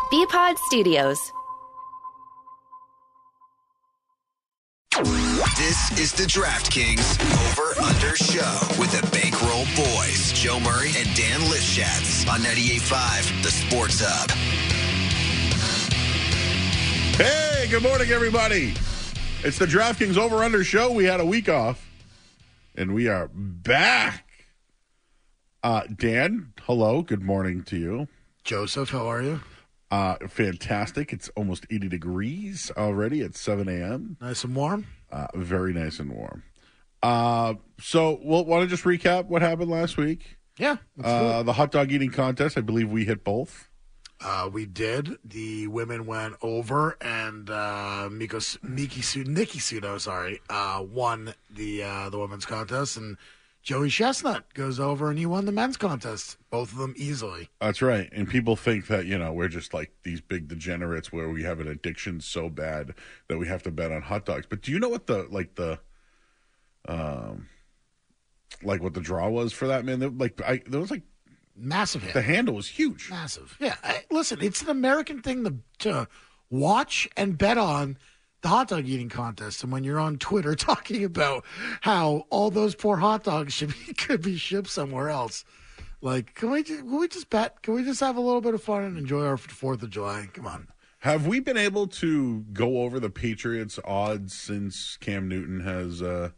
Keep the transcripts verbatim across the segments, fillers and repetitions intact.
B-Pod Studios. This is the DraftKings Over-Under Show with the Bankroll Boys, Joe Murray and Dan Lifshitz on ninety-eight point five, The Sports Hub. Hey, good morning, everybody. It's the DraftKings Over-Under Show. We had a week off, and we are back. Uh, Dan, hello. Good morning to you. Joseph, how are you? Uh, fantastic. It's almost eighty degrees already at seven a.m. Nice and warm? Uh, very nice and warm. Uh, so, we'll want to just recap what happened last week. Yeah. Uh, the hot dog eating contest, I believe we hit both. Uh, we did. The women went over, and uh, Miko, Miki, Su- Nikki Sudo, sorry, uh, won the uh, the women's contest, and Joey Chestnut goes over, and he won the men's contest. Both of them easily. That's right. And people think that, you know, we're just like these big degenerates where we have an addiction so bad that we have to bet on hot dogs. But do you know what the, like the, um, like what the draw was for that, man? There, like, I, there was like, Massive hit. The handle was huge. Massive. Yeah. I, listen, it's an American thing to, to watch and bet on the hot dog eating contest. And when you're on Twitter talking about how all those poor hot dogs should be, could be shipped somewhere else. Like, can we, can we just bet? Can we just have a little bit of fun and enjoy our fourth of July? Come on. Have we been able to go over the Patriots odds since Cam Newton has, uh,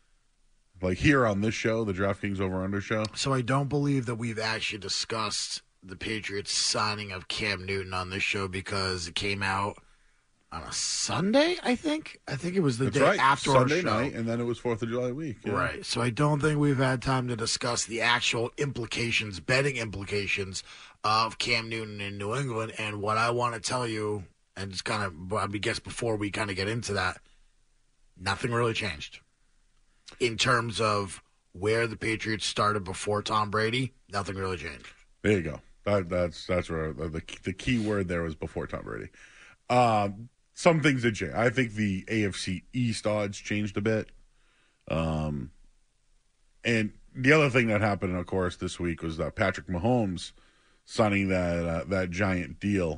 like here on this show, the DraftKings Over-Under show? So I don't believe that we've actually discussed the Patriots signing of Cam Newton on this show because it came out on a Sunday, I think. I think it was the That's day right. after Sunday our show. night, and then it was fourth of July week. Yeah. Right. So I don't think we've had time to discuss the actual implications, betting implications of Cam Newton in New England. And what I want to tell you, and it's kind of, I guess before we kind of get into that, nothing really changed. In terms of where the Patriots started before Tom Brady, nothing really changed. There you go. That, that's that's where the, the the key word there was before Tom Brady. Um, some things did change. I think the A F C East odds changed a bit. Um, and the other thing that happened, of course, this week was that Patrick Mahomes signing that uh, that giant deal,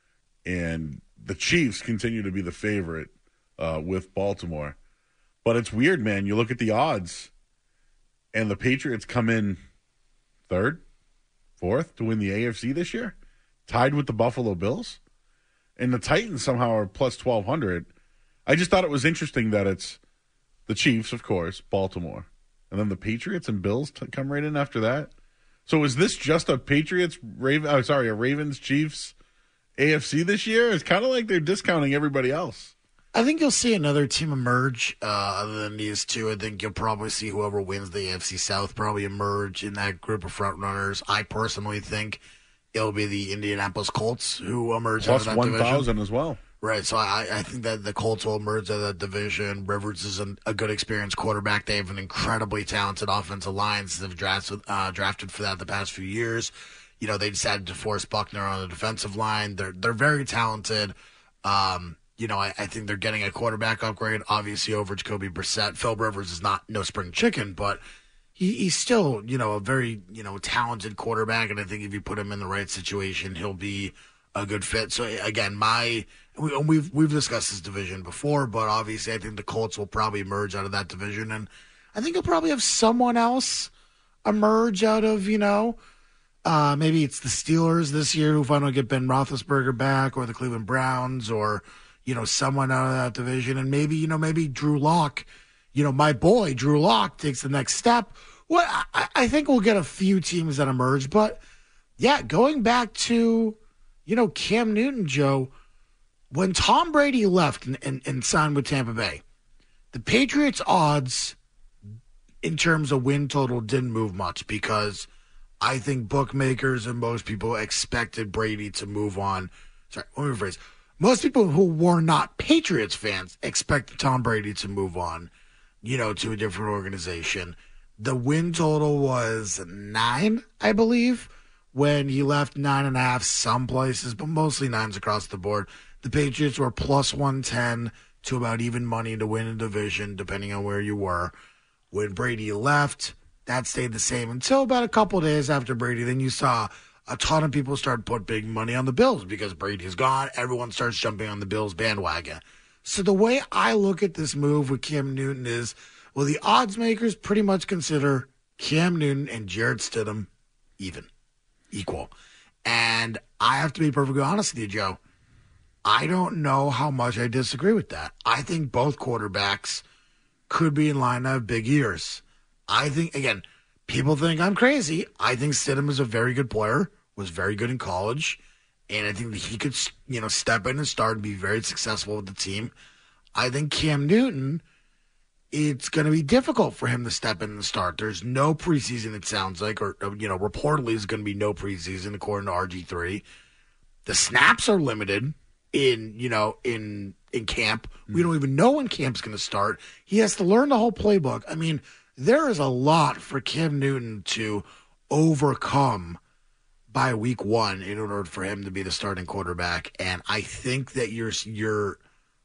and the Chiefs continue to be the favorite uh, with Baltimore. But it's weird, man. You look at the odds, and the Patriots come in third, fourth to win the A F C this year, tied with the Buffalo Bills. And the Titans somehow are plus twelve hundred. I just thought it was interesting that it's the Chiefs, of course, Baltimore, and then the Patriots and Bills t- come right in after that. So is this just a Patriots, Raven? Oh, sorry, a Ravens, Chiefs, A F C this year? It's kind of like they're discounting everybody else. I think you'll see another team emerge uh, other than these two. I think you'll probably see whoever wins the A F C South probably emerge in that group of front runners. I personally think it'll be the Indianapolis Colts who emerge Plus out of that one division. thousand as well. Right, so I, I think that the Colts will emerge out of that division. Rivers is an, a good experienced quarterback. They have an incredibly talented offensive line. They've drafted, uh, drafted for that the past few years. You know, they decided to force Buckner on the defensive line. They're they're very talented. Um, you know, I, I think they're getting a quarterback upgrade, obviously, over Jacoby Brissett. Phil Rivers is not no spring chicken, but he, he's still, you know, a very, you know, talented quarterback, and I think if you put him in the right situation, he'll be a good fit. So, again, my we, we've we've discussed this division before, but obviously I think the Colts will probably emerge out of that division, and I think you'll probably have someone else emerge out of, you know, uh, maybe it's the Steelers this year who finally get Ben Roethlisberger back, or the Cleveland Browns, or you know, someone out of that division. And maybe, you know, maybe Drew Lock, you know, my boy, Drew Lock takes the next step. Well, I, I think we'll get a few teams that emerge. But, yeah, going back to, you know, Cam Newton, Joe, when Tom Brady left and, and, and signed with Tampa Bay, the Patriots' odds in terms of win total didn't move much because I think bookmakers and most people expected Brady to move on. Sorry, let me rephrase. Most people who were not Patriots fans expected Tom Brady to move on, you know, to a different organization. The win total was nine, I believe, when he left nine and a half some places, but mostly nines across the board. The Patriots were plus one ten to about even money to win a division, depending on where you were. When Brady left, that stayed the same until about a couple days after Brady. Then you saw a ton of people start put big money on the Bills because Brady's gone. Everyone starts jumping on the Bills bandwagon. So the way I look at this move with Cam Newton is, well, the odds makers pretty much consider Cam Newton and Jarrett Stidham even, equal. And I have to be perfectly honest with you, Joe. I don't know how much I disagree with that. I think both quarterbacks could be in line to have big years. I think, again, people think I'm crazy. I think Stidham is a very good player, was very good in college, and I think that he could, you know, step in and start and be very successful with the team. I think Cam Newton, it's going to be difficult for him to step in and start. There's no preseason, it sounds like, or, you know, reportedly there's going to be no preseason according to R G three. The snaps are limited in, you know, in in camp. We don't even know when camp's going to start. He has to learn the whole playbook. I mean, there is a lot for Cam Newton to overcome by week one in order for him to be the starting quarterback. And I think that you're you're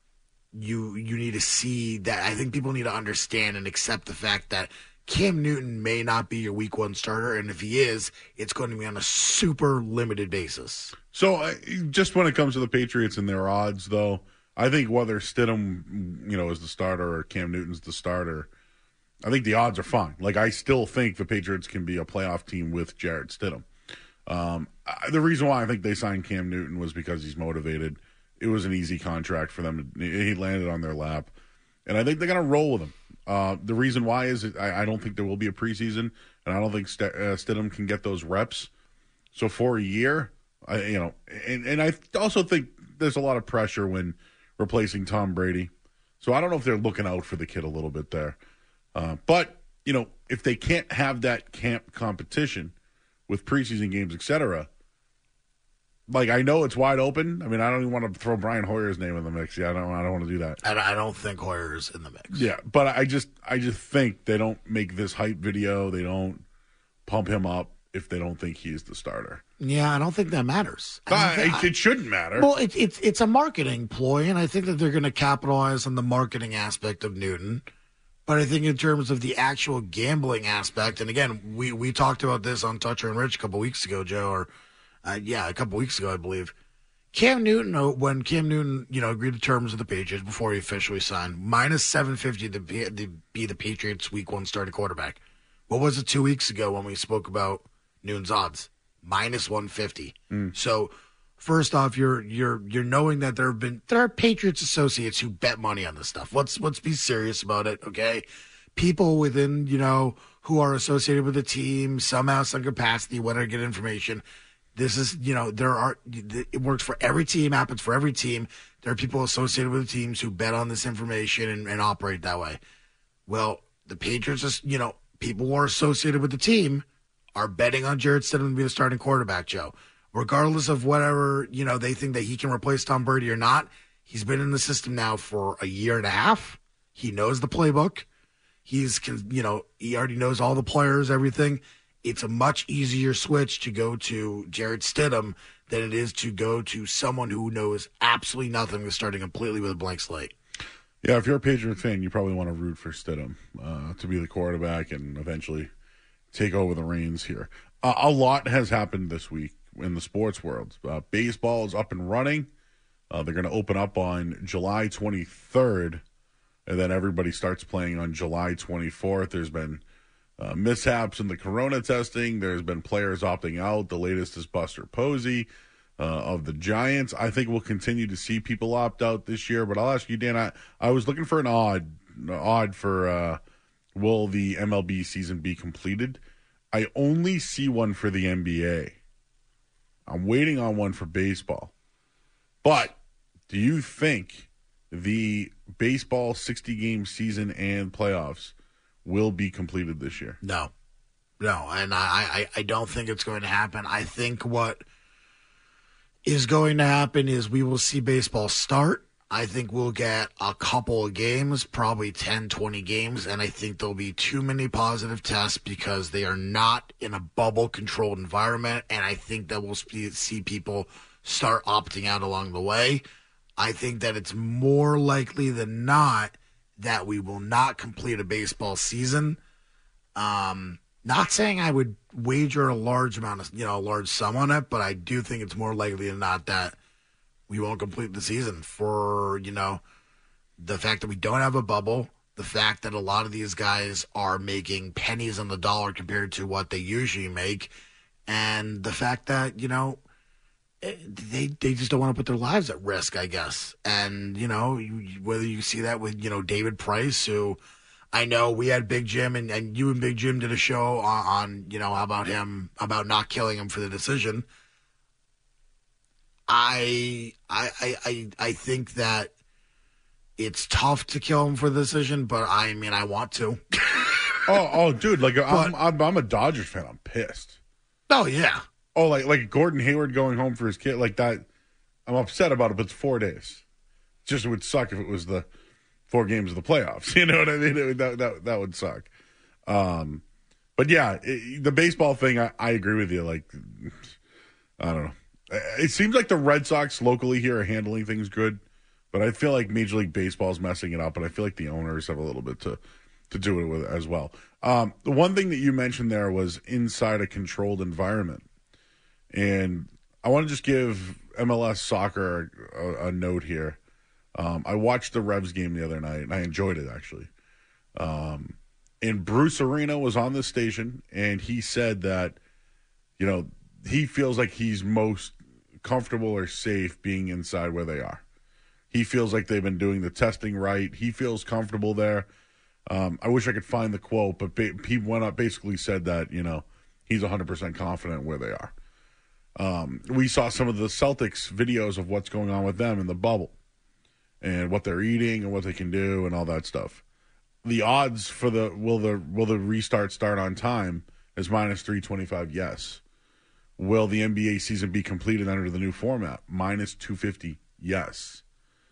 you you need to see that. I think people need to understand and accept the fact that Cam Newton may not be your week one starter, and if he is, it's going to be on a super limited basis. So uh, just when it comes to the Patriots and their odds, though, I think whether Stidham, you know, is the starter or Cam Newton's the starter, I think the odds are fine. Like, I still think the Patriots can be a playoff team with Jarrett Stidham. Um, I, the reason why I think they signed Cam Newton was because he's motivated. It was an easy contract for them. He landed on their lap. And I think they're going to roll with him. Uh, the reason why is I, I don't think there will be a preseason, and I don't think St- uh, Stidham can get those reps. So for a year, I, you know, and, and I also think there's a lot of pressure when replacing Tom Brady. So I don't know if they're looking out for the kid a little bit there. Uh, but, you know, if they can't have that camp competition with preseason games, et cetera, like, I know it's wide open. I mean, I don't even want to throw Brian Hoyer's name in the mix. Yeah, I don't. I don't want to do that. And I don't think Hoyer's in the mix. Yeah, but I just, I just think they don't make this hype video. They don't pump him up if they don't think he's the starter. Yeah, I don't think that matters. Uh, think, it, it shouldn't matter. Well, it's it's it's a marketing ploy, and I think that they're going to capitalize on the marketing aspect of Newton. But I think in terms of the actual gambling aspect, and again, we we talked about this on Toucher and Rich a couple weeks ago, Joe, or. Uh, yeah, a couple weeks ago, I believe. Cam Newton, when Cam Newton, you know, agreed to terms with the Patriots before he officially signed, minus seven fifty to be, to be the Patriots' week one starting quarterback. What was it two weeks ago when we spoke about Newton's odds? minus one fifty. Mm. So, first off, you're you're you're knowing that there have been there are Patriots associates who bet money on this stuff. Let's let's be serious about it, okay? People within, you know, who are associated with the team, somehow, some capacity, whatever, get information. This is, you know, there are, it works for every team, happens for every team. There are people associated with the teams who bet on this information and, and operate that way. Well, the Patriots, is, you know, people who are associated with the team are betting on Jarrett Stidham to be the starting quarterback, Joe. Regardless of whatever, you know, they think that he can replace Tom Brady or not, he's been in the system now for a year and a half. He knows the playbook. He's, you know, he already knows all the players, everything. It's a much easier switch to go to Jarrett Stidham than it is to go to someone who knows absolutely nothing, is starting completely with a blank slate. Yeah, if you're a Patriot fan, you probably want to root for Stidham uh, to be the quarterback and eventually take over the reins here. Uh, a lot has happened this week in the sports world. Uh, baseball is up and running. Uh, they're going to open up on July twenty-third, and then everybody starts playing on July twenty-fourth. There's been Uh, mishaps in the corona testing. There's been players opting out. The latest is Buster Posey uh, of the Giants. I think we'll continue to see people opt out this year. But I'll ask you, Dan, I, I was looking for an odd, odd for uh, will the M L B season be completed? I only see one for the N B A. I'm waiting on one for baseball. But do you think the baseball sixty-game season and playoffs will be completed this year? No. No, and I, I, I don't think it's going to happen. I think what is going to happen is we will see baseball start. I think we'll get a couple of games, probably ten, twenty games, and I think there'll be too many positive tests because they are not in a bubble-controlled environment, and I think that we'll see people start opting out along the way. I think that it's more likely than not that we will not complete a baseball season. Um, Not saying I would wager a large amount of, you know, a large sum on it, but I do think it's more likely than not that we won't complete the season for, you know, the fact that we don't have a bubble, the fact that a lot of these guys are making pennies on the dollar compared to what they usually make, and the fact that, you know, they they just don't want to put their lives at risk, I guess. And, you know, you, whether you see that with, you know, David Price, who I know we had Big Jim and, and you and Big Jim did a show on, on, you know, about him, about not killing him for the decision. I I I I, I think that it's tough to kill him for the decision, but I mean, I want to. oh, oh, dude, like but, I'm, I'm I'm a Dodgers fan. I'm pissed. Oh yeah. Oh, like like Gordon Hayward going home for his kid, like that. I'm upset about it, but it's four days. Just it would suck if it was the four games of the playoffs. You know what I mean? It would, that that that would suck. Um, but yeah, it, the baseball thing, I, I agree with you. Like, I don't know. It seems like the Red Sox locally here are handling things good, but I feel like Major League Baseball is messing it up, and I feel like the owners have a little bit to to do it with as well. Um, the one thing that you mentioned there was inside a controlled environment. And I want to just give M L S Soccer a, a note here. Um, I watched the Revs game the other night, and I enjoyed it, actually. Um, and Bruce Arena was on this station, and he said that, you know, he feels like he's most comfortable or safe being inside where they are. He feels like they've been doing the testing right. He feels comfortable there. Um, I wish I could find the quote, but ba- he went up, basically said that, you know, he's one hundred percent confident where they are. Um, we saw some of the Celtics videos of what's going on with them in the bubble and what they're eating and what they can do and all that stuff. The odds for the will the will the restart start on time is minus three twenty-five. Yes. Will the N B A season be completed under the new format? minus two fifty. Yes.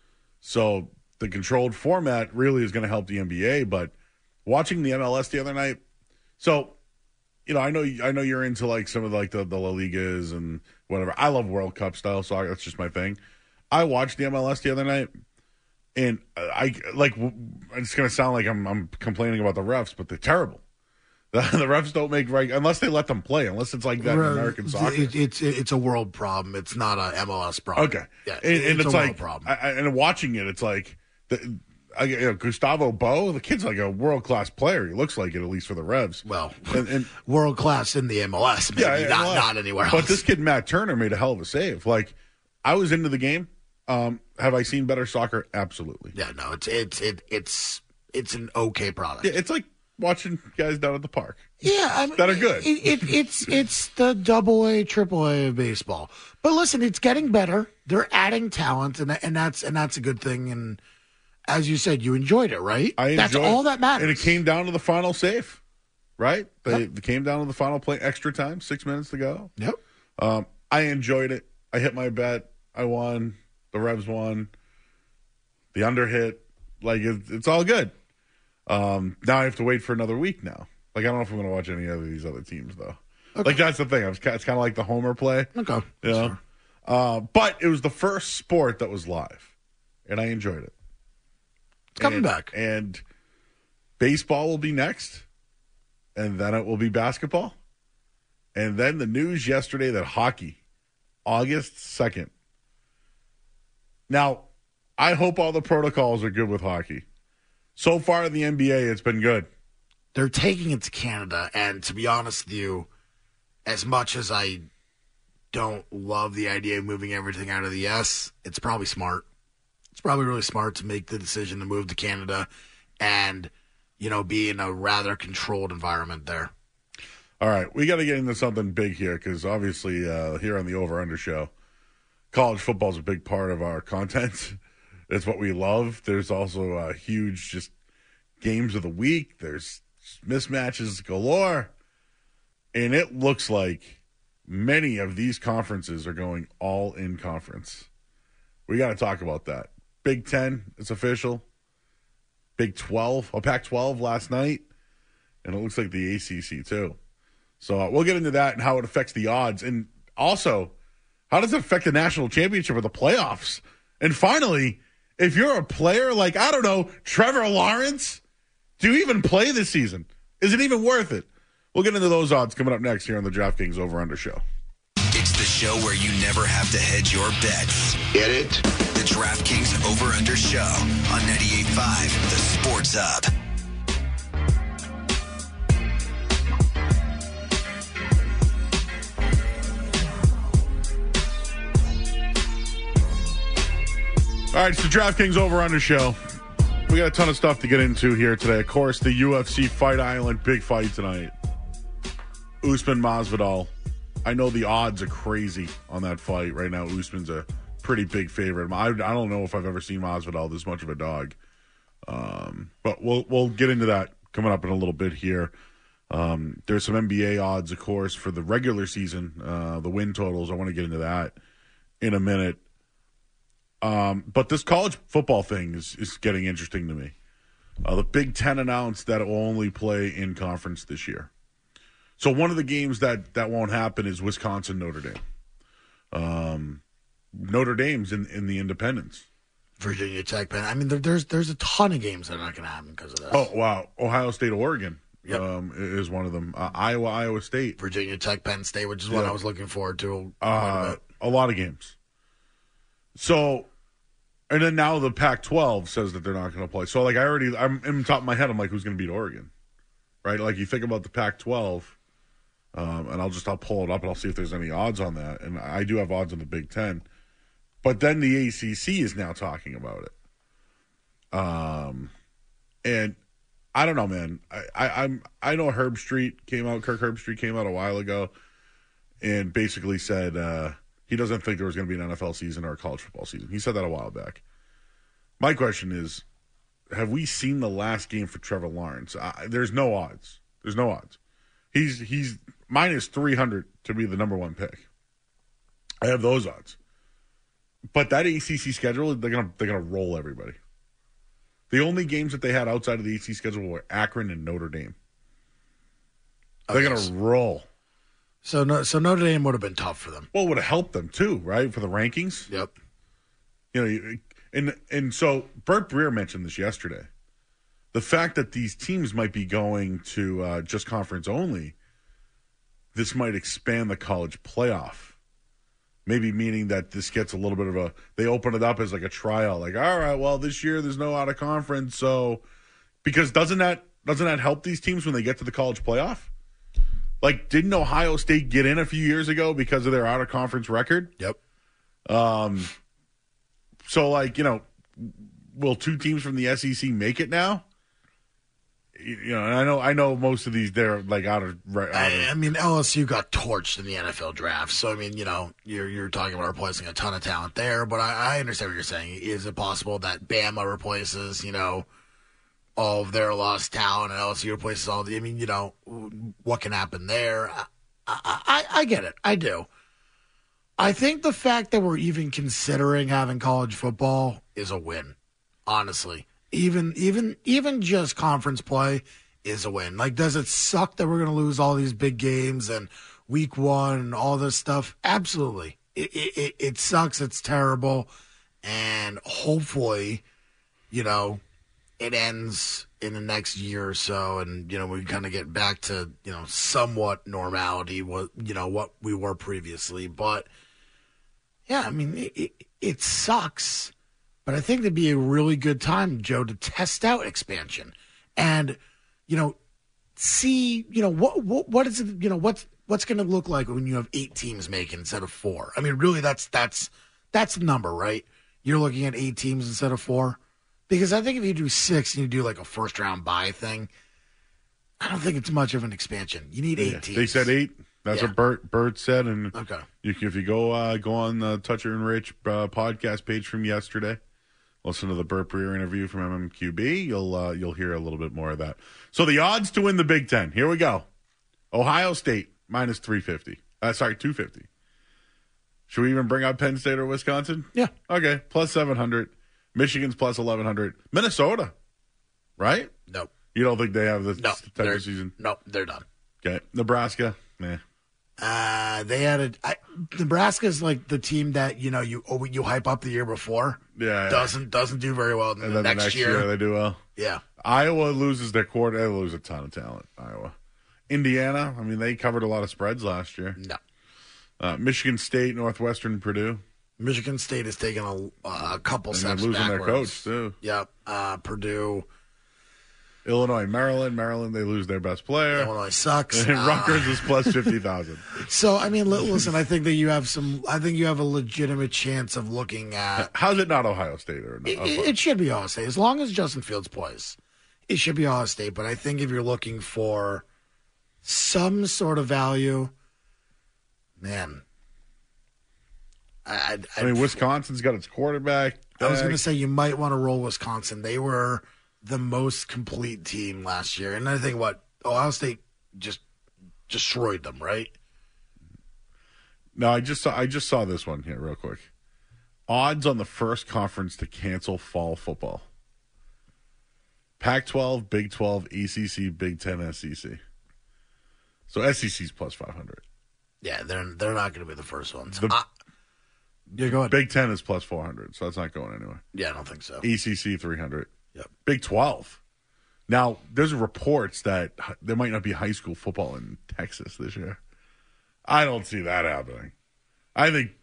So the controlled format really is going to help the N B A, but watching the M L S the other night, so. You know, I know I know you're into like some of like the, the La Ligas and whatever. I love World Cup style soccer. That's just my thing. I watched the M L S the other night, and I like. It's gonna sound like I'm I'm complaining about the refs, but they're terrible. The, the refs don't make right unless they let them play. Unless it's like that in American soccer. It, it's it's a world problem. It's not a M L S problem. Okay, yeah, and, it's, and it's a like world problem. I, I, and watching it, it's like. The, I, you know, Gustavo Bo, the kid's like a world-class player. He looks like it, at least for the Revs. Well, and, and, world-class in the M L S, maybe, yeah, not, M L S. not anywhere else. But this kid, Matt Turner, made a hell of a save. Like, I was into the game. Um, have I seen better soccer? Absolutely. Yeah, no, it's it's it, it's it's an okay product. Yeah, it's like watching guys down at the park. Yeah, I mean, that are good. It, it, it's it's the double A, triple A of baseball. But listen, it's getting better. They're adding talent, and and that's and that's a good thing. And as you said, you enjoyed it, right? I That's enjoyed all it. that matters. And it came down to the final save, right? They, Yep. they came down to the final play, extra time, six minutes to go. Yep. Um, I enjoyed it. I hit my bet. I won. The Revs won. The under hit. Like, it, it's all good. Um, now I have to wait for another week now. Like, I don't know if I'm going to watch any of these other teams, though. Okay. Like, that's the thing. I was, it's kind of like the homer play. Okay. You know? Sure. Uh, but it was the first sport that was live, and I enjoyed it. It's coming and, back. And baseball will be next, and then it will be basketball. And then the news yesterday that hockey, August second. Now, I hope all the protocols are good with hockey. So far in the N B A, it's been good. They're taking it to Canada, and to be honest with you, as much as I don't love the idea of moving everything out of the S, it's probably smart. It's probably really smart to make the decision to move to Canada and, you know, be in a rather controlled environment there. All right, we got to get into something big here because obviously uh, here on the Over Under Show, college football is a big part of our content. It's what we love. There's also a huge just games of the week. There's mismatches galore. And it looks like many of these conferences are going all in conference. We got to talk about that. Big Ten, it's official. Big twelve, oh, Pac twelve last night. And it looks like the A C C too. So uh, we'll get into that and how it affects the odds. And also, how does it affect the national championship or the playoffs? And finally, if you're a player like, I don't know, Trevor Lawrence, do you even play this season? Is it even worth it? We'll get into those odds coming up next here on the DraftKings Over-Under Show. It's the show where you never have to hedge your bets. Get it? The DraftKings Over-Under Show on ninety-eight point five, The Sports Hub. All right, it's the DraftKings Over-Under Show. We got a ton of stuff to get into here today. Of course, the U F C Fight Island big fight tonight. Usman Masvidal. I know the odds are crazy on that fight right now. Usman's a pretty big favorite. I, I don't know if I've ever seen Masvidal this much of a dog. Um, but we'll we'll get into that coming up in a little bit here. Um, there's some N B A odds, of course, for the regular season, uh, the win totals. I want to get into that in a minute. Um, but this college football thing is, is getting interesting to me. Uh, the Big Ten announced that it will only play in conference this year. So one of the games that, that won't happen is Wisconsin-Notre Dame. Um, Notre Dame's in, in the Independence. Virginia Tech, Penn. I mean, there, there's there's a ton of games that are not going to happen because of that. Oh, wow. Ohio State, Oregon Yep. um, is one of them. Uh, Iowa, Iowa State. Virginia Tech, Penn State, which is what Yeah. I was looking forward to. Uh, a lot of games. So, and then now the Pac twelve says that they're not going to play. So, like, I already, I'm in the top of my head, I'm like, who's going to beat Oregon? Right? Like, you think about the Pac twelve, um, and I'll just, I'll pull it up and I'll see if there's any odds on that. And I do have odds on the Big Ten. But then the A C C is now talking about it. Um, and I don't know, man. I, I, I'm, I know Herb Street came out, Kirk Herb Street came out a while ago and basically said, uh, he doesn't think there was going to be an N F L season or a college football season. He said that a while back. My question is, have we seen the last game for Trevor Lawrence? I, there's no odds. There's no odds. He's he's minus three hundred to be the number one pick. I have those odds. But that A C C schedule, they're gonna they're gonna roll everybody. The only games that they had outside of the A C C schedule were Akron and Notre Dame. They're Okay. gonna roll. So, no, so Notre Dame would have been tough for them. Well, it would have helped them too, right, for the rankings. Yep. You know, you- and and so Bert Breer mentioned this yesterday. The fact that these teams might be going to uh, just conference only, this might expand the college playoff. Maybe meaning that this gets a little bit of a, they open it up as like a trial. Like, all right, well, this year there's no out of conference. So, because doesn't that, doesn't that help these teams when they get to the college playoff? Like, didn't Ohio State get in a few years ago because of their out of conference record? Yep. Um, so, like, you know, will two teams from the S E C make it now? You you know, and I know, I know most of these they're like out of. Out of I, I mean, L S U got torched in the N F L draft, so I mean, you know, you're you're talking about replacing a ton of talent there. But I, I understand what you're saying. Is it possible that Bama replaces, you know, all of their lost talent, and L S U replaces all the? I mean, you know, what can happen there? I, I, I, I get it. I do. I think the fact that we're even considering having college football is a win. Honestly. Even even even just conference play is a win. Like, does it suck that we're going to lose all these big games and week one and all this stuff? Absolutely. It, it, it sucks. It's terrible. And hopefully, you know, it ends in the next year or so and, you know, we kind of get back to, you know, somewhat normality, what, you know, what we were previously. But, yeah, I mean, it, it, it sucks. But I think it'd be a really good time, Joe, to test out expansion and, you know, see, you know, what what what is it, you know, what's what's going to look like when you have eight teams making instead of four? I mean, really, that's that's that's the number, right? You're looking at eight teams instead of four, because I think if you do six and you do like a first round bye thing, I don't think it's much of an expansion. You need eight Yeah, teams. they said eight. That's Yeah. what Bert Bert said, and Okay. you, if you go uh, go on the Toucher and Rich uh, podcast page from yesterday, listen to the Bert Breer interview from M M Q B. You'll uh, you'll hear a little bit more of that. So the odds to win the Big Ten. Here we go. Ohio State minus three fifty. Uh, sorry, two fifty. Should we even bring up Penn State or Wisconsin? Yeah. Okay, plus seven hundred. Michigan's plus eleven hundred. Minnesota, right? No. You don't think they have this No. type They're, of season? no, they're done. Okay, Nebraska. Nah. Uh, they had a I, Nebraska's like the team that you know you oh, you hype up the year before, Yeah. doesn't doesn't do very well. And And the then next, the next year, year they do well. yeah, Iowa loses their quarter. They lose a ton of talent. Iowa. Indiana, I mean, they covered a lot of spreads last year. No. Uh, Michigan State, Northwestern, Purdue. Michigan State has taken a, a couple And steps they're losing backwards. their coach, too. Yep. Uh, Purdue. Illinois, Maryland. Maryland, they lose their best player. Illinois sucks. And Uh, Rutgers is plus fifty thousand. So, I mean, li- listen, I think that you have some, I think you have a legitimate chance of looking at. How's it not Ohio State? or It, not? it should be Ohio State. As long as Justin Fields plays, it should be Ohio State. But I think if you're looking for some sort of value, man. I, I'd, I mean, I'd- Wisconsin's got its quarterback. I was going to back. say you might want to roll Wisconsin. They were the most complete team last year. And I think what? Ohio State just destroyed them, right? No, I just saw I just saw this one here real quick. Odds on the first conference to cancel fall football. Pac twelve, Big twelve, A C C, Big ten, S E C. So S E C's plus five hundred. Yeah, they're they're not going to be the first ones. The- Uh, yeah, go ahead. Big ten is plus four hundred, so that's not going anywhere. Yeah, I don't think so. A C C three hundred. Yep. Big twelve. Now, there's reports that h- there might not be high school football in Texas this year. I don't see that happening. I think,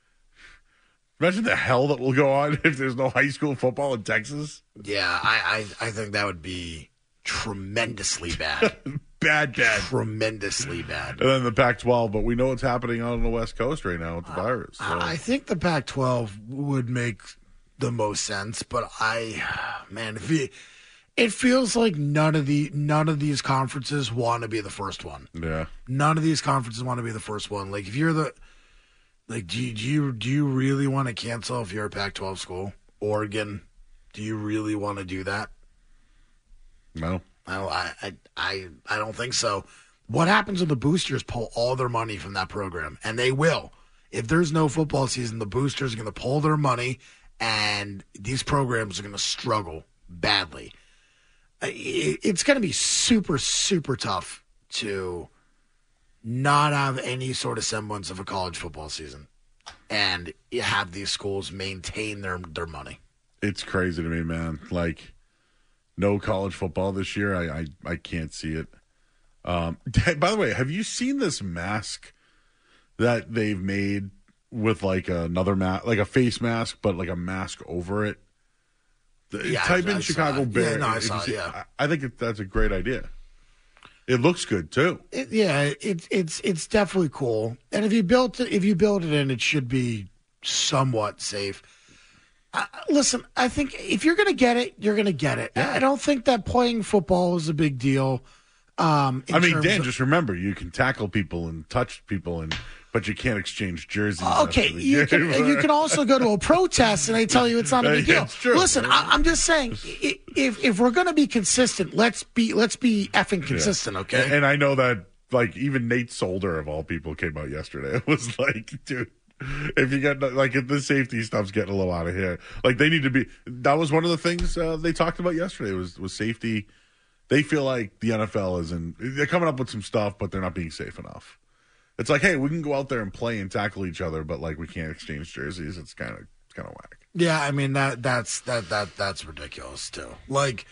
imagine the hell that will go on if there's no high school football in Texas. Yeah, I, I, I think that would be tremendously bad. Bad, bad. tremendously bad. And then the Pac twelve, but we know what's happening out on the West Coast right now with the virus. So. I think the Pac twelve would make the most sense, but I, man, if it, it feels like none of the none of these conferences want to be the first one. Yeah. None of these conferences want to be the first one. Like if you're the, like do you, do you do you really want to cancel if you're a Pac twelve school? Oregon, do you really want to do that? No. I don't, I, I, I, I don't think so. What happens when the boosters pull all their money from that program? And they will. If there's no football season, the boosters are going to pull their money, and these programs are going to struggle badly. It, it's going to be super, super tough to not have any sort of semblance of a college football season and have these schools maintain their, their money. It's crazy to me, man. Like, no college football this year. I I, I can't see it. Um, by the way, have you seen this mask that they've made with like another mask, like a face mask, but like a mask over it? Yeah, Type I- in I saw Chicago it. Bear. Yeah, no, I if saw you it, see- yeah. I, I think it, that's a great idea. It looks good too. It, yeah, it's it's it's definitely cool. And if you built it, if you build it in, it should be somewhat safe. Uh, listen, I think if you're going to get it, you're going to get it. I don't think that playing football is a big deal. Um, in I mean, terms Dan, of- just remember, you can tackle people and touch people, and but you can't exchange jerseys. Okay, after the you can game. you can also go to a protest and they tell you it's not a big Yeah, deal. it's true. Listen, I, I'm just saying, i- if if we're going to be consistent, let's be let's be effing consistent, okay? And, and I know that, like, even Nate Solder, of all people, came out yesterday. It was like, dude, if you get, like, if the safety stuff's getting a little out of here, like, they need to be, that was one of the things uh, they talked about yesterday was, was safety. They feel like the N F L isn't, they're coming up with some stuff, but they're not being safe enough. It's like, hey, we can go out there and play and tackle each other, but, like, we can't exchange jerseys. It's kind of, it's kind of whack. Yeah, I mean that that's that that that's ridiculous too. Like,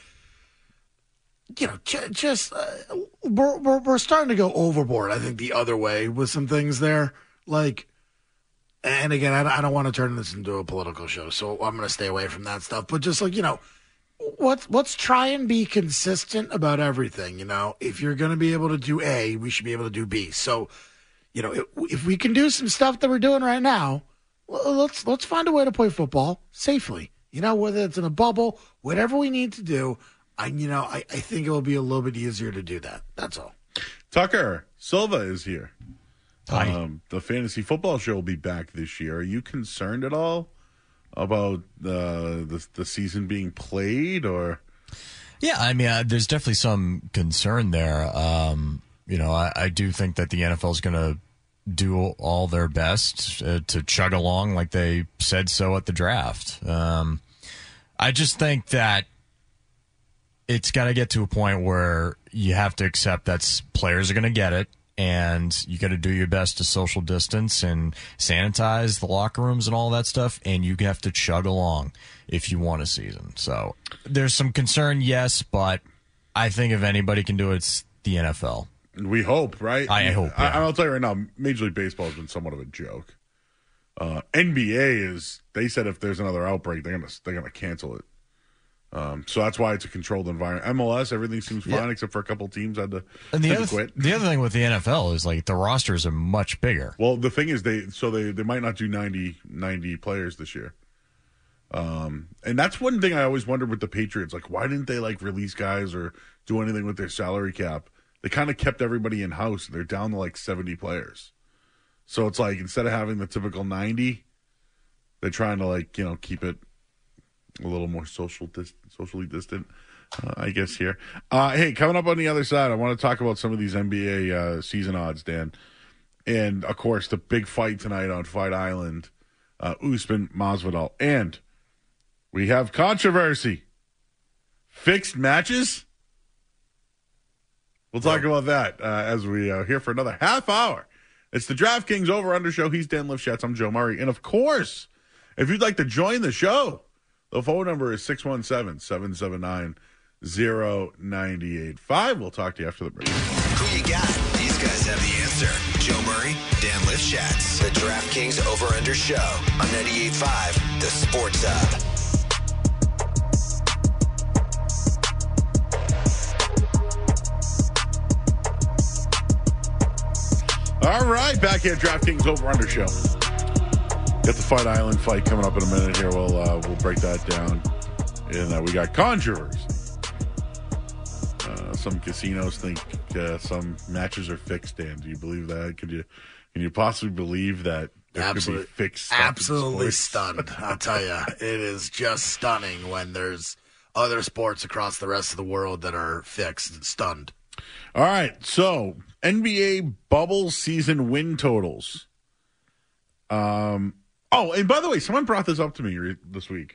you know, j- just uh, we're, we're we're starting to go overboard. I think the other way with some things there. Like, and again, I, I don't want to turn this into a political show, so I'm going to stay away from that stuff. But just like you know, let's let's try and be consistent about everything. You know, if you're going to be able to do A, we should be able to do B. So, you know, if, if we can do some stuff that we're doing right now. Well, let's let's find a way to play football safely. You know, whether it's in a bubble, whatever we need to do. I, you know, I, I think it will be a little bit easier to do that. That's all. Tucker Silva is here. Hi. Um, the fantasy football show will be back this year. Are you concerned at all about uh, the the season being played, or? Yeah, I mean, uh, there's definitely some concern there. Um, you know, I, I do think that the N F L is going to do all their best uh, to chug along like they said so at the draft. Um, I just think that it's got to get to a point where you have to accept that s- players are going to get it, and you got to do your best to social distance and sanitize the locker rooms and all that stuff, and you have to chug along if you want a season. So there's some concern, yes, but I think if anybody can do it, it's the N F L. We hope, right? I hope, yeah. I, I'll tell you right now, Major League Baseball has been somewhat of a joke. Uh, N B A is. They said if there's another outbreak, they're gonna they're gonna cancel it. Um, so that's why it's a controlled environment. M L S, everything seems fine Yeah. except for a couple teams had to, And the had other, to quit. the other thing with the N F L is like the rosters are much bigger. Well, the thing is, they so they, they might not do ninety, ninety players this year. Um, and that's one thing I always wondered with the Patriots. Like, why didn't they like release guys or do anything with their salary cap? They kind of kept everybody in house. They're down to like seventy players. So it's like instead of having the typical ninety, they're trying to like you know keep it a little more social dis- socially distant, uh, I guess. Here, uh, hey, coming up on the other side, I want to talk about some of these N B A uh, season odds, Dan, and of course the big fight tonight on Fight Island, uh, Usman Masvidal, and we have controversy, fixed matches. We'll talk about that uh, as we are here for another half hour. It's the DraftKings Over Under Show. He's Dan Lifshatz. I'm Joe Murray. And, of course, if you'd like to join the show, the phone number is six one seven, seven seven nine, zero nine eight five. We'll talk to you after the break. Who you got? These guys have the answer. Joe Murray, Dan Lifshatz. The DraftKings Over Under Show on ninety-eight point five, The Sports Hub. All right, back here at DraftKings Over Under Show. Got the Fight Island fight coming up in a minute here. We'll uh, we'll break that down. And uh, we got controversy. Uh, some casinos think uh, some matches are fixed. Dan, do you believe that? Could you can you possibly believe that there Absolute- could be fixed stuff in Absolutely sports? stunned. I'll tell you, it is just stunning when there's other sports across the rest of the world that are fixed. Stunned. All right, so N B A bubble season win totals. Um. Oh, and by the way, someone brought this up to me re- this week.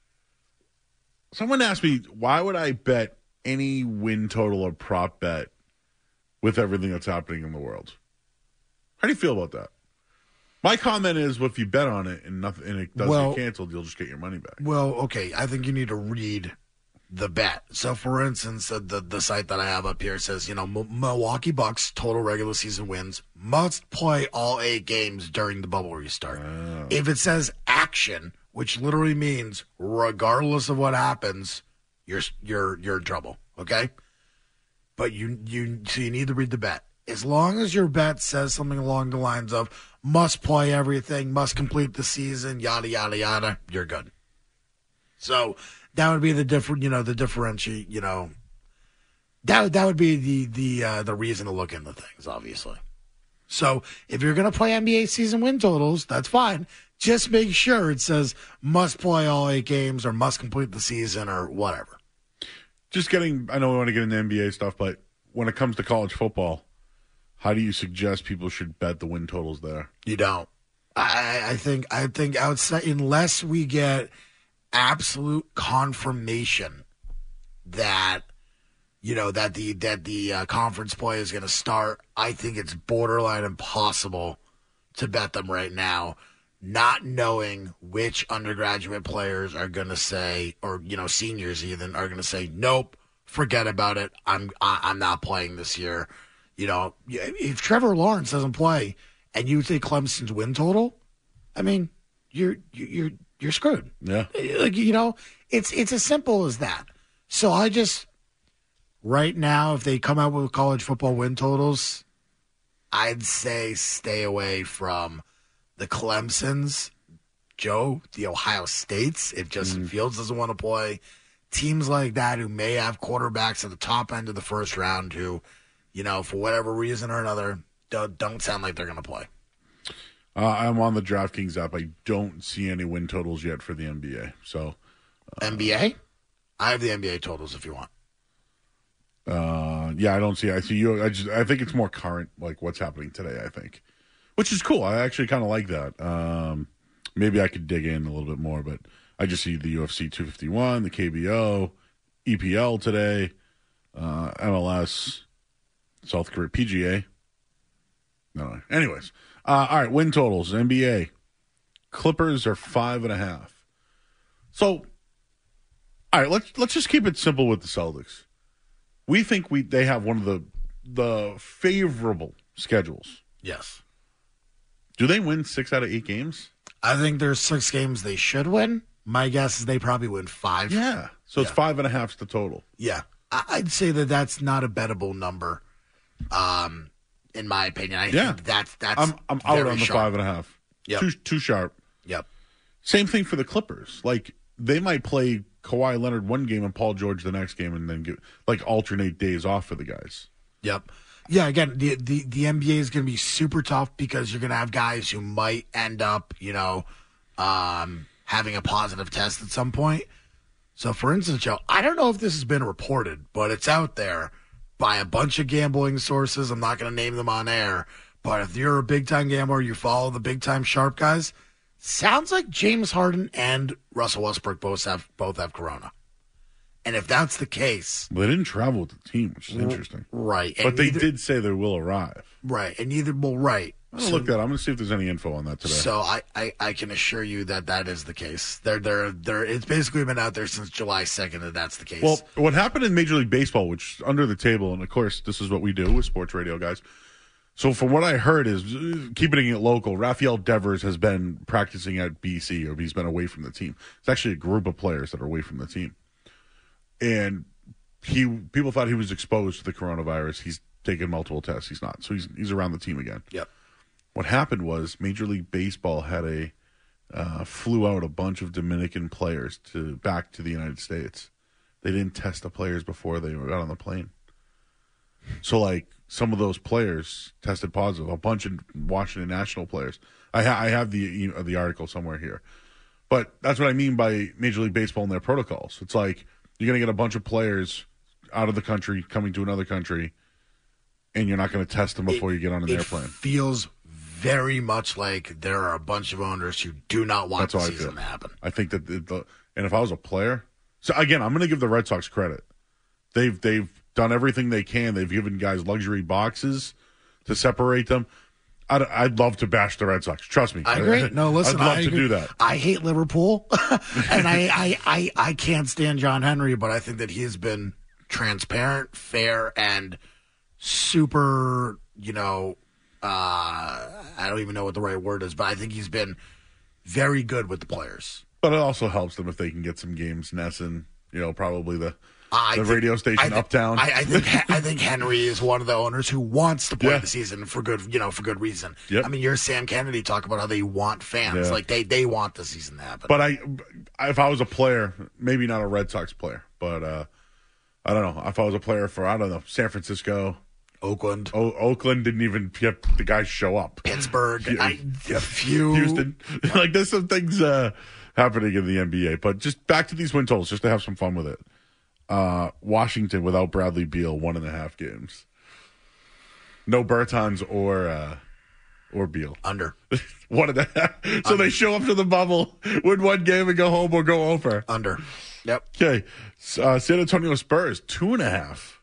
Someone asked me, why would I bet any win total or prop bet with everything that's happening in the world? How do you feel about that? My comment is, well, if you bet on it and nothing and it doesn't Well- get canceled, you'll just get your money back. Well, okay, I think you need to read the bet. So, for instance, the the, the site that I have up here says, you know, M- Milwaukee Bucks total regular season wins must play all eight games during the bubble restart. Oh. If it says action, which literally means regardless of what happens, you're you're you're in trouble. Okay, but you you so you need to read the bet. As long as your bet says something along the lines of must play everything, must complete the season, yada yada yada, you're good. So that would be the different, you know, the differentiate, you know, that that would be the the uh, the reason to look into things, obviously. So if you're going to play N B A season win totals, that's fine. Just make sure it says must play all eight games or must complete the season or whatever. Just getting, I know we want to get into N B A stuff, but when it comes to college football, how do you suggest people should bet the win totals there? You don't. I, I think I think outside unless we get absolute confirmation that you know that the that the uh, conference play is going to start, I think it's borderline impossible to bet them right now, not knowing which undergraduate players are going to say, or you know seniors even are going to say, nope, forget about it. I'm I, I'm not playing this year. You know, if Trevor Lawrence doesn't play and you think Clemson's win total, I mean, you're you're you're screwed. Yeah. Like, you know, it's it's as simple as that. So I just right now, if they come out with college football win totals, I'd say stay away from the Clemsons, Joe, the Ohio States, if Justin Mm. Fields doesn't want to play. Teams like that who may have quarterbacks at the top end of the first round who, you know, for whatever reason or another, don't, don't sound like they're going to play. Uh, I'm on the DraftKings app. I don't see any win totals yet for the N B A. So N B A? I have the N B A totals if you want. Uh, yeah, I don't see. I see you. I just. I think it's more current, like what's happening today. I think, which is cool. I actually kind of like that. Um, maybe I could dig in a little bit more, but I just see the U F C two fifty-one, the K B O, E P L today, uh, M L S, South Korea, P G A. No, anyways. Uh, all right, win totals. N B A, Clippers are five and a half. So, all right, let's let's just keep it simple with the Celtics. We think we they have one of the the favorable schedules. Yes. Do they win six out of eight games? I think there's six games they should win. My guess is they probably win five. Yeah. So it's Yeah. five and a half's the total. Yeah. I- I'd say that that's not a bettable number, um, in my opinion. I Yeah. think that's, that's I'm I'm out very on the sharp. five and a half. Yep. Too too sharp. Yep. Same thing for the Clippers. Like they might play Kawhi Leonard one game and Paul George the next game, and then get like alternate days off for the guys. Yep. Yeah, again, the, the, the N B A is going to be super tough because you're going to have guys who might end up, you know, um, having a positive test at some point. So, for instance, Joe, I don't know if this has been reported, but it's out there by a bunch of gambling sources. I'm not going to name them on air, but if you're a big-time gambler, you follow the big-time sharp guys, sounds like James Harden and Russell Westbrook both have both have corona. And if that's the case, Well, they didn't travel with the team, which is interesting. right. But and they neither, did say they will arrive. Right. And neither, well, right. I'm gonna look that up. I'm gonna see if there's any info on that today. So I, I, I can assure you that that is the case. They're, they're, they're, it's basically been out there since July second that that's the case. Well, what happened in Major League Baseball, which is under the table, and of course this is what we do with sports radio guys. So from what I heard is, uh, keeping it local, Rafael Devers has been practicing at B C, or he's been away from the team. It's actually a group of players that are away from the team. And he, people thought he was exposed to the coronavirus. He's taken multiple tests. He's not. So he's he's around the team again. Yep. What happened was Major League Baseball had a uh, flew out a bunch of Dominican players to back to the United States. They didn't test the players before they got on the plane. So, like, some of those players tested positive. A bunch of Washington National players. I, ha- I have the you know, the article somewhere here. But that's what I mean by Major League Baseball and their protocols. It's like you're going to get a bunch of players out of the country coming to another country, and you're not going to test them before It- you get on an it airplane. feels very much like there are a bunch of owners who do not want That's the how I season feel. to happen. I think that the, the and if I was a player, so again, I'm going to give the Red Sox credit. They've they've done everything they can. They've given guys luxury boxes to separate them. I'd, I'd love to bash the Red Sox. Trust me. I agree. No, listen, I'd love I to agree. do that. I hate Liverpool, and I, I, I, I can't stand John Henry, but I think that he's been transparent, fair, and super, you know, uh, I don't even know what the right word is, but I think he's been very good with the players. But it also helps them if they can get some games. Nesson, you know, probably the I the think- radio station I think- Uptown. I, I think I think Henry is one of the owners who wants to play Yeah. the season for good, you know, for good reason. Yep. I mean, you're Sam Kennedy. Talk about how they want fans, Yeah. like they they want the season to happen. But I, if I was a player, maybe not a Red Sox player, but uh, I don't know. If I was a player for, I don't know, San Francisco, Oakland, o- Oakland didn't even get the guys show up. Pittsburgh, Yeah. I, a few. Houston. Like, there's some things uh, happening in the N B A. But just back to these win totals, just to have some fun with it. Uh, Washington without Bradley Beal, one and a half games. No Bertans or uh, or Beal. Under. One and a half. So they show up to the bubble, win one game, and go home or go over. Under. Yep. Okay. Uh, San Antonio Spurs, two and a half.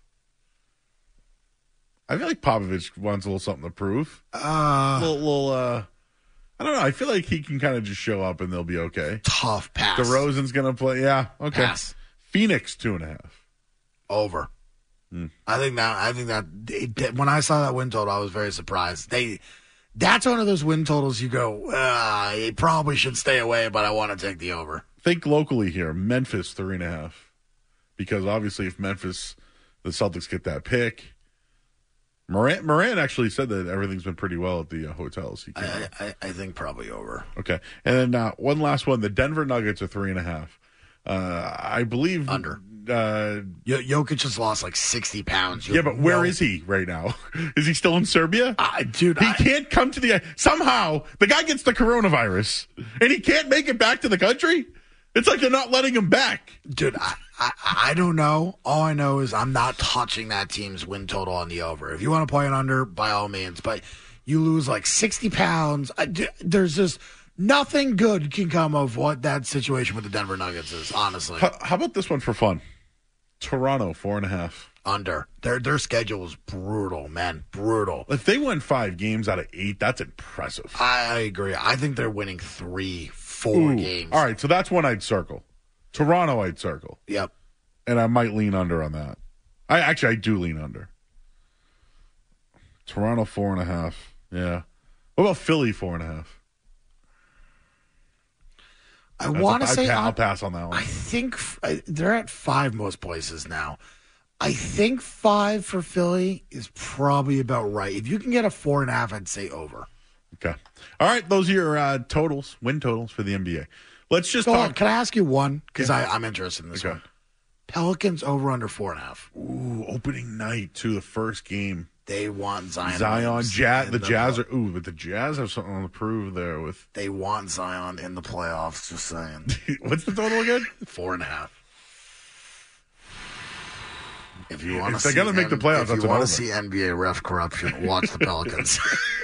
I feel like Popovich wants a little something to prove. Uh, A little, little uh, I don't know. I feel like he can kind of just show up and they'll be okay. tough pass. DeRozan's going to play. Yeah. Okay. Pass. Phoenix, two and a half. Over. Hmm. I think that. I think that they, they- when I saw that win total, I was very surprised. They. That's one of those win totals you go, uh, you probably should stay away, but I want to take the over. Think locally here. Memphis, three and a half. Because obviously, if Memphis, the Celtics get that pick. Moran, Moran actually said that everything's been pretty well at the uh, hotels. He came I, out. I, I think probably over. Okay. And then uh, one last one. The Denver Nuggets are three and a half. Uh, I believe. Under. Uh, Yo- Jokic just lost like sixty pounds. yeah, but where is he right now? Is he still in Serbia? Uh, dude, He I, can't come to the. Somehow, the guy gets the coronavirus, and he can't make it back to the country. It's like they're not letting him back. dude, I, I, I don't know. All I know is I'm not touching that team's win total on the over. If you want to play an under, by all means. But you lose like sixty pounds. I, d- there's just nothing good can come of what that situation with the Denver Nuggets is, honestly. How, how about this one for fun? Toronto, four and a half. Under. Their their schedule is brutal, man. Brutal. If they win five games out of eight, that's impressive. I agree. I think they're winning three, four Ooh. games. All right, so that's one I'd circle. Toronto, I'd circle, Yep. and I might lean under on that. I actually, I do lean under. Toronto four and a half. Yeah. What about Philly four and a half? I want to say pa- on, I'll pass on that one. I think f- I- they're at five most places now. I think five for Philly is probably about right. If you can get a four and a half, I'd say over. Okay. All right. Those are your uh, totals, win totals for the N B A. Let's just So, talk. can I ask you one? Because I'm interested in this Okay. one. Pelicans over under four and a half. Ooh, opening night to the first game. They want Zion. Zion, Williams Jazz, in the Jazz are ooh, but the Jazz have something to prove there. With They want Zion in the playoffs. Just saying. what's the total again? Four and a half. If you want If to they're see, gonna make the playoffs, if that's you an want over. to see N B A ref corruption, watch the Pelicans.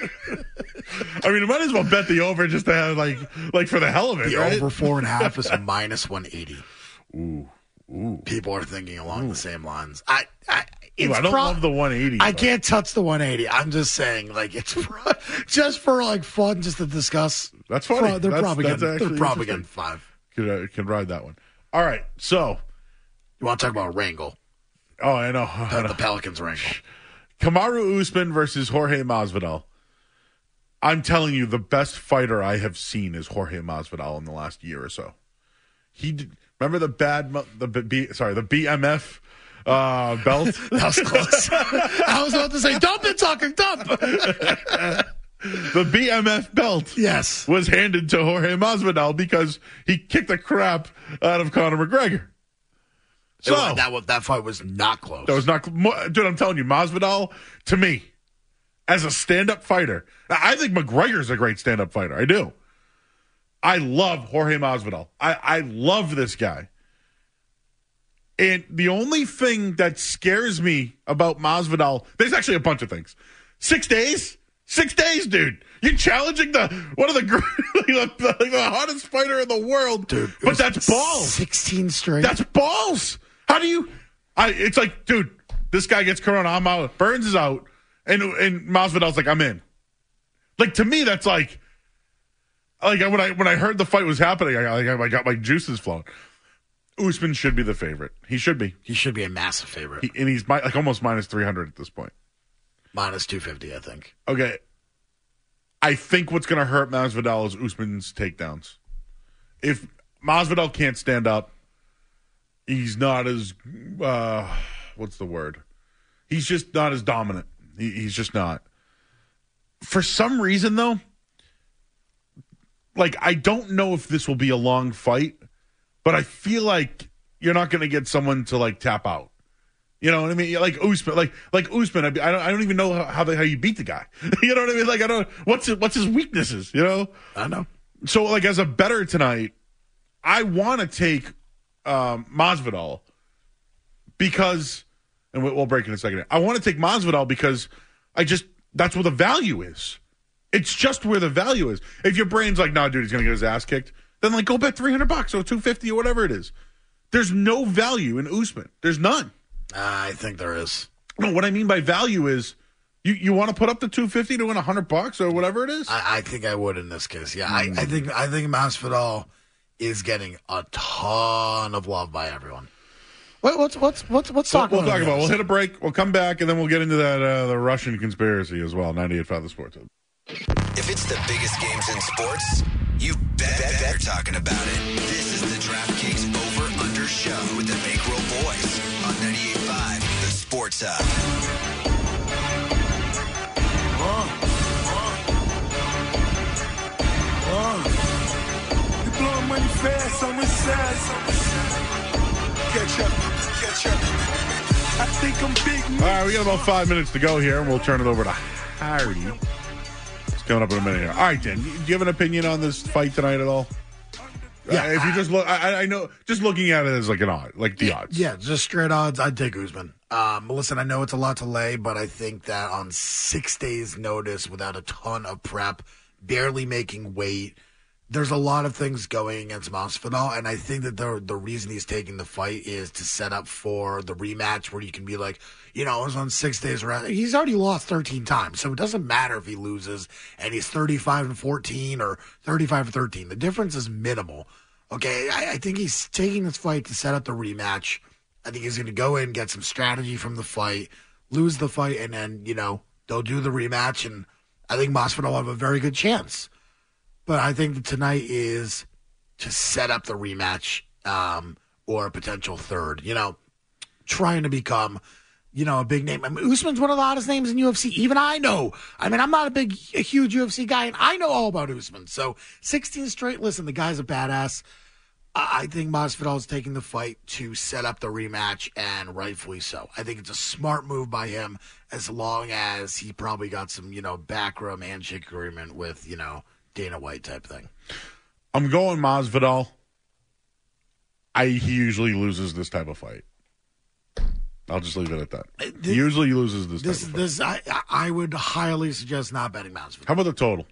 I mean, you might as well bet the over just to have like, like for the hell of it, The right? over four and a half is minus one eighty. Ooh, ooh. People are thinking along the same lines. I, I, it's Ooh, I don't pro- love the one eighty. I but- can't touch the one eighty. I'm just saying, like it's pro- just for like fun, just to discuss. That's funny. Pro- they're That's- probably that's getting, they're actually probably getting interesting. five. Can, uh, can ride that one. All right. So, You want to talk about Wrangle? oh, I know. I The, know. the Pelicans Wrangle. Kamaru Usman versus Jorge Masvidal. I'm telling you, the best fighter I have seen is Jorge Masvidal in the last year or so. He did, remember the bad mo- the B, sorry the B M F uh, belt. That was close. I was about to say, dump it, Tucker, dump. The B M F belt Yes. was handed to Jorge Masvidal because he kicked the crap out of Conor McGregor. So It was- that was, that fight was not close. that was not, dude. I'm telling you, Masvidal to me as a stand-up fighter, I think McGregor's a great stand-up fighter. I do. I love Jorge Masvidal. I, I love this guy. And the only thing that scares me about Masvidal, there's actually a bunch of things. Six days? Six days, dude. You're challenging the one of the like the, like the hottest fighter in the world, Dude, it but was that's balls. sixteen straight. That's balls. How do you? I. It's like, dude, this guy gets corona. I'm out. Burns is out, and and Masvidal's like, I'm in. Like to me, that's like, like when I when I heard the fight was happening, I, I, I got my juices flowing. Usman should be the favorite. He should be, he should be a massive favorite. he, and he's mi- like almost minus three hundred at this point. Minus two fifty, I think. Okay. I think what's going to hurt Masvidal is Usman's takedowns. If Masvidal can't stand up, he's not as, uh, what's the word? He's just not as dominant. He, he's just not. For some reason, though, like, I don't know if this will be a long fight, but I feel like you're not going to get someone to, like, tap out. You know what I mean? Like Usman, like like Usman. I, I don't. I don't even know how how, the, how you beat the guy. You know what I mean? Like I don't. What's his, what's his weaknesses? You know. I know. So like as a bettor tonight, I want to take um, Masvidal because, and we'll break in a second. I want to take Masvidal because I just that's where the value is. It's just where the value is. If your brain's like, no, dude, he's gonna get his ass kicked, then like go bet three hundred bucks or two fifty or whatever it is. There's no value in Usman. There's none. I think there is. No, what I mean by value is you, you want to put up the two fifty to win a hundred bucks or whatever it is. I, I think I would in this case. Yeah, I, I think I think Masvidal is getting a ton of love by everyone. What, what's what's what's what's We'll, talking we'll about? talk about. We'll hit a break. We'll come back and then we'll get into that uh, the Russian conspiracy as well. ninety-eight point five The Sports Hub. If it's the biggest games in sports, you bet, bet they're talking about it. This is the DraftKings Over Under Show with the Bankroll Boys on ninety-eight point five The Sports Hub. You blowing money fast on this side. Catch up, catch up. I think I'm big. All right, we got about five minutes to go here, and we'll turn it over to Harry. It's coming up in a minute here. All right, Dan, do you have an opinion on this fight tonight at all? Yeah, Uh, if you just look, I, I know, just looking at it as like an odd, like the odds. Yeah, just straight odds. I'd take Usman. Um, listen, I know it's a lot to lay, but I think that on six days' notice, without a ton of prep, barely making weight, there's a lot of things going against Masvidal, and I think that the the reason he's taking the fight is to set up for the rematch, where you can be like, you know, it was on six days. Around. He's already lost thirteen times, so it doesn't matter if he loses and he's thirty-five and fourteen or thirty-five and thirteen. The difference is minimal. Okay, I, I think he's taking this fight to set up the rematch. I think he's going to go in, get some strategy from the fight, lose the fight, and then, you know, they'll do the rematch, and I think Masvidal will have a very good chance. But I think that tonight is to set up the rematch um, or a potential third. You know, trying to become, you know, a big name. I mean, Usman's one of the hottest names in U F C. Even I know. I mean, I'm not a big, a huge U F C guy, and I know all about Usman. So sixteen straight. Listen, the guy's a badass. I think Masvidal is taking the fight to set up the rematch, and rightfully so. I think it's a smart move by him, as long as he probably got some, you know, backroom handshake agreement with, you know, Dana White type thing. I'm going Masvidal. I he usually loses this type of fight. I'll just leave it at that. He usually loses this. This, type of this, fight. I, I would highly suggest not betting Masvidal. How about the total?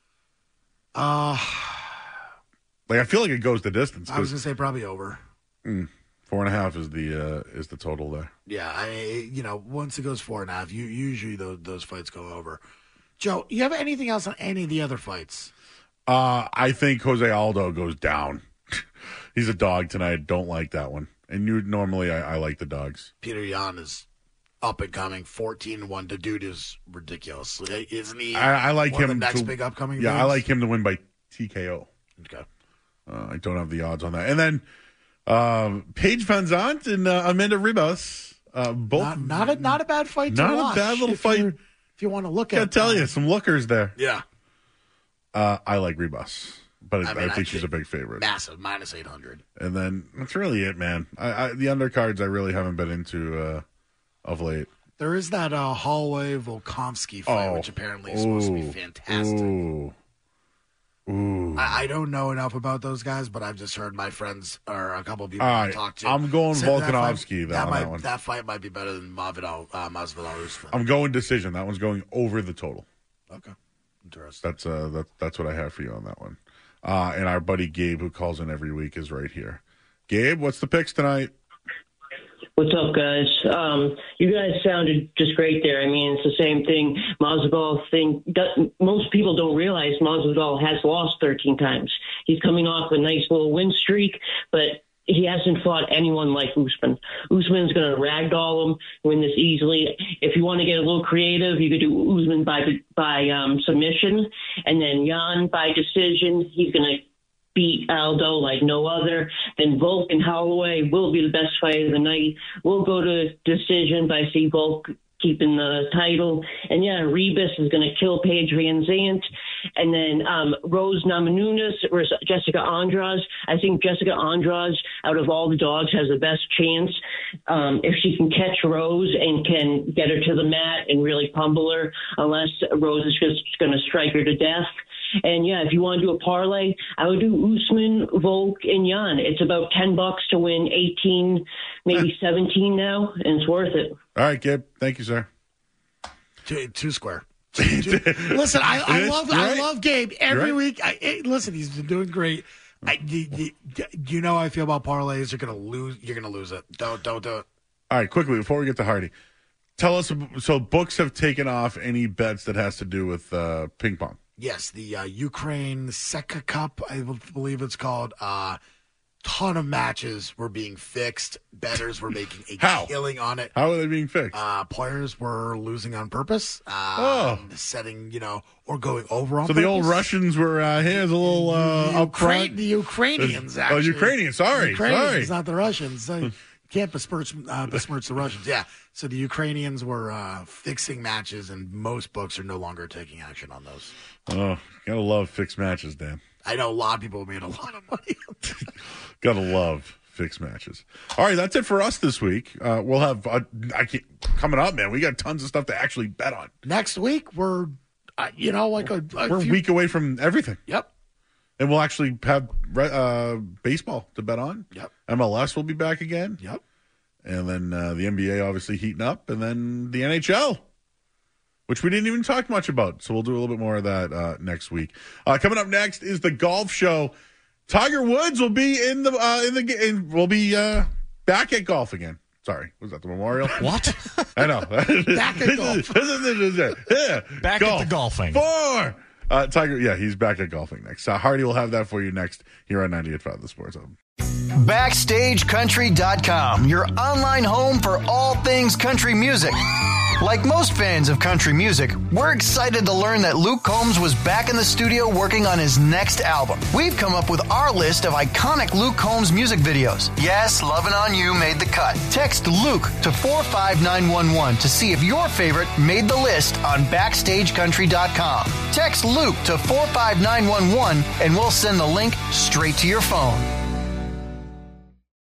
Uh, like I feel like it goes the distance. I was gonna say probably over. Mm, four and a half is the uh, is the total there. Yeah, I you know once it goes four and a half, you usually those those fights go over. Joe, you have anything else on any of the other fights? Uh, I think Jose Aldo goes down. He's a dog tonight. Don't like that one. And you normally I, I like the dogs. Peter Yan is up and coming, fourteen and one. The dude is ridiculous, isn't he? I, I like one him. Of the next to, big upcoming. Yeah, dudes? I like him to win by T K O. Okay. Uh, I don't have the odds on that. And then uh, Paige Van Zandt and uh, Amanda Ribas. Uh, both not, not a not a bad fight. To not watch a bad little if fight. If you want to look I at, tell uh, you, some lookers there. Yeah. Uh, I like Ribas, but I, I, mean, I think I she's a big favorite. Massive, minus eight hundred. And then that's really it, man. I, I, the undercards I really haven't been into uh, of late. There is that uh, Holloway Volkanovski fight, Oh. which apparently is supposed to be Ooh. fantastic. Ooh. Ooh. I, I don't know enough about those guys, but I've just heard my friends or a couple of people All I right, talked to. I'm going say that fight- Volkanovski, though, That, on might, that one. that fight might be better than Masvidal. Uh, Masvidal Usman. I'm going decision. That one's going over the total. Okay, interesting. That's uh, that, that's what I have for you on that one. Uh, and our buddy Gabe, who calls in every week, is right here. Gabe, what's the picks tonight? What's up, guys? Um, you guys sounded just great there. I mean, it's the same thing. Masvidal thing. Most people don't realize Masvidal has lost thirteen times. He's coming off a nice little win streak, but he hasn't fought anyone like Usman. Usman's going to ragdoll him, win this easily. If you want to get a little creative, you could do Usman by by um, submission, and then Yan by decision. He's going to beat Aldo like no other. Then Volk and Holloway will be the best fight of the night. We'll go to decision by see Volk keeping the title. And yeah, Ribas is going to kill Paige Van Zandt. And then um, Rose Namajunas versus Jessica Andrade. I think Jessica Andrade, out of all the dogs, has the best chance. Um, if she can catch Rose and can get her to the mat and really pummel her, unless Rose is just going to strike her to death. And yeah, if you want to do a parlay, I would do Usman, Volk, and Yan. It's about ten bucks to win eighteen, maybe seventeen now, and it's worth it. All right, Gabe. Thank you, sir. Two, two square. Two, two. Listen, I, I love You're I right. love Gabe every You're right. week. I, I- listen, he's been doing great. I, do, do, do you know how I feel about parlays? You're gonna lose. You're gonna lose it. Don't don't do it. All right, quickly before we get to Hardy, tell us. So books have taken off any bets that has to do with uh, ping pong. Yes, the uh, Ukraine Seka Cup, I believe it's called. Uh, ton of matches were being fixed. Bettors were making a How? killing on it. How are they being fixed? Uh, players were losing on purpose. Um, Oh. setting, you know, or going over on so purpose. the old Russians were uh, here's a little uh, the, up Ukraine, front. the Ukrainians, Oh, actually. Ukrainians. Sorry, Ukrainians, sorry. not the Russians. So you can't besmirch, uh, besmirch the Russians. Yeah. So the Ukrainians were uh, fixing matches, and most books are no longer taking action on those. Oh, gotta love fixed matches, Dan. I know a lot of people made a lot of money. Gotta love fixed matches. All right, that's it for us this week. Uh, we'll have uh, I can't, coming up, man. We got tons of stuff to actually bet on. Next week, we're, uh, you know, like a, a We're few, a week away from everything, Yep. and we'll actually have uh, baseball to bet on. Yep. M L S will be back again. Yep. And then uh, the N B A obviously heating up, and then the N H L, which we didn't even talk much about. So we'll do a little bit more of that uh, next week. Uh, coming up next is the golf show. Tiger Woods will be in the uh, in the in, will be uh, back at golf again. Sorry, was that the Memorial? What? I know. Back at golf. yeah, Back at the golfing. Four. Uh, Tiger, yeah, he's back at golfing next. Uh, Hardy will have that for you next here on ninety-eight point five The Sports Hub. Backstage Country dot com, your online home for all things country music. Like most fans of country music, we're excited to learn that Luke Combs was back in the studio working on his next album. We've come up with our list of iconic Luke Combs music videos. Yes, Lovin' On You made the cut. Text Luke to four five nine one one to see if your favorite made the list on backstage country dot com. Text Luke to four five nine one one and we'll send the link straight to your phone.